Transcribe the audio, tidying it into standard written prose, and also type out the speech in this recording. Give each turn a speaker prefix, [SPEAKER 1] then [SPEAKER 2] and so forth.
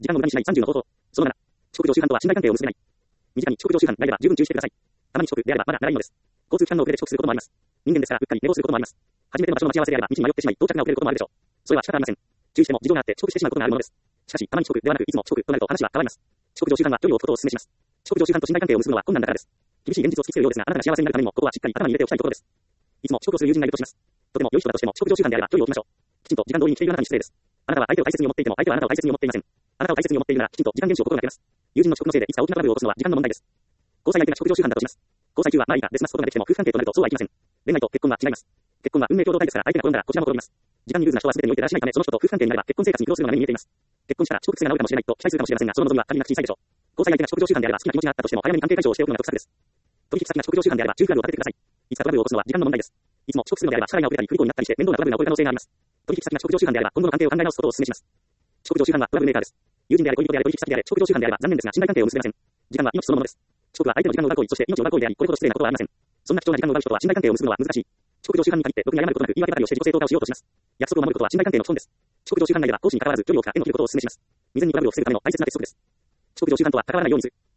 [SPEAKER 1] 時間を無駄にしない30の方法。その7。遅刻常習犯とは信頼関係を結べない。身近に遅刻常習犯がいれば十分注意してください。たまに遅刻であればまだならいいのです。交通機関の遅れで遅刻することもあります。人間ですからうっかり寝坊することもあります。初めての場所の待ち合わせであれば道に迷ってしまい到着が遅れることもあるでしょう。それは仕方ありません。注意しても事情があって遅刻してしまうことがあるものです。しかし、たまに遅刻ではなくいつも遅刻となると話は変わります。遅刻常習犯は距離を置くことをお勧めします。遅刻常習犯と信頼関係を結ぶのは困難だからです。厳しい現実を突きつけるようですが、あなたが幸せになるためにも、ここはしっかり頭に入れておきたいところです。いつも遅刻をする友人がいるとします。とても良い人だとしても遅刻常習犯であれば距離を置きましょう。きちんと時間通りに来ているあなたに失礼です。あなたは相手を大切に思っていても、相手はあなたを大切に思っていません。あなたを大切に思っているなら、きちんと時間厳守を心がけます。友人の遅刻のせいでいつか大きなトラブルを起こすのは時間の問題です。交際相手が遅刻常習犯だとします。交際中はまあいいか別なすことができても夫婦関係となるとそうはいきません。恋愛と結婚は違います。結婚は運命共同体ですから相手が転んだらこちらも転びます。時間にルーズな人は全てにおいてだらしないため、その人と夫婦関係になれば結婚生活に苦労するのが目に見えています。結婚したら遅刻癖が治るかもしれないと期待するかもしれませんが、その望みは仮になく小さいでしょう。交際相手が遅刻常習犯であれば好きな気持ちがあったとしても早めに関係解消をしておくのが得策です。取引先が遅刻常習犯であれば重フラグを立ててください。いつかトラブルを起こすのは時間の問題です。いつも遅刻するのであれば支払いが遅れたり不利口になったりして面倒なトラブルが起こる可能性があります。取引先が遅刻常習犯であれば今後の関係を考え直すことをお勧めします。遅刻常習犯はトラブルメーカーです。友人であれ恋人であれ取引先であれ遅刻常習犯であれば残念ですが信頼関係を結べません。時間は命そのものです。遅刻は相手の時間を奪う行為、そして命を奪う行為であり、これほど失礼なことはありません。そんな貴重な時間を奪う人とは信頼関係を結ぶのは難しい。遅刻常習犯に限ってろくに謝ることなく言い訳ばかりをして自己正当化をしようとします。約束を守ることは信頼関係の基本です。遅刻常習犯がいれば講師に関わらず距離を置くか縁を切ることをお勧めします。未然にトラブルを防ぐための大切な鉄則です。遅刻常習犯とは関わらないようにする。